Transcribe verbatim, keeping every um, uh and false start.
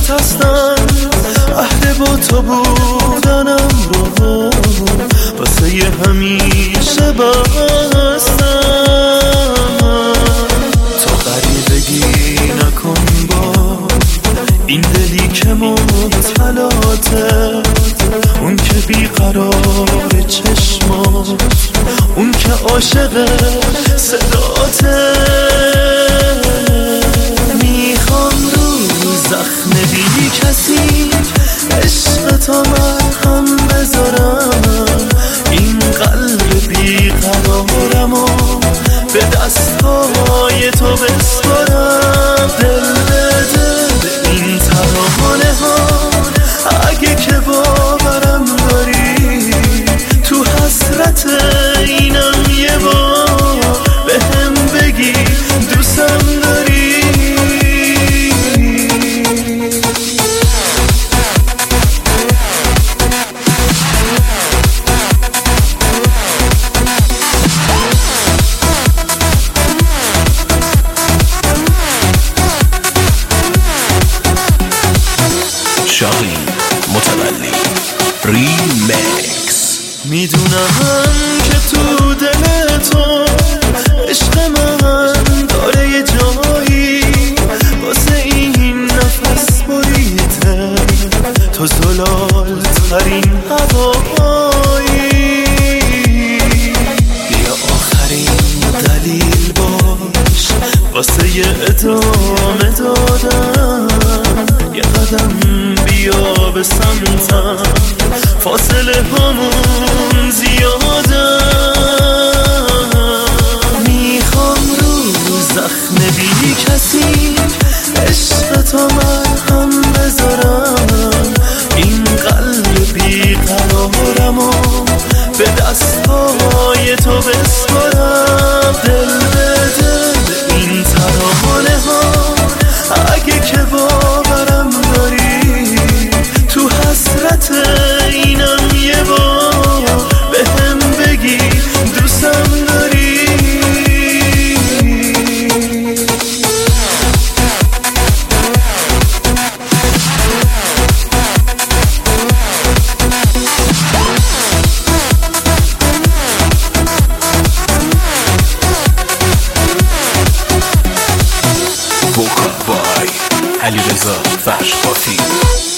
شکستن، عهد با تو بودنم رو واسه ی همیشه بستن. تو غریبگی نکن با این دلی که مبتلاته، اون که بیقرار چشمات، اون که عاشق صداته. میخوام رو زخم بی کسی عشق تا مرهم بذارم، این قلب بیقرارمو به دستهای تو بسپارم. دل بده به این ترانه ها اگه که باورم داری، تو حسرت اینم یه بار به هم بگی دوستم داری. شاهین متولی ریمیکس. میدونم که تو دل تو عشق من داره یه جایی، واسه این نفس بریده تو زلال ترین هوایی. بیا آخرین دلیل باش واسه یه ادامه دادن، یه قدم بیا به سمتم، فاصله همون زیاده. میخوام رو زخم بی کسی عشق تا مرهم بذارم، این قلب بیقرارمو به دستهای تو بسپارم. دل بده به این ترانه ها اگه که باورم داری، تو حسرت اینم یه بار به هم بگی دوستم داری. وکا بای علیرضا فرش‌بافی.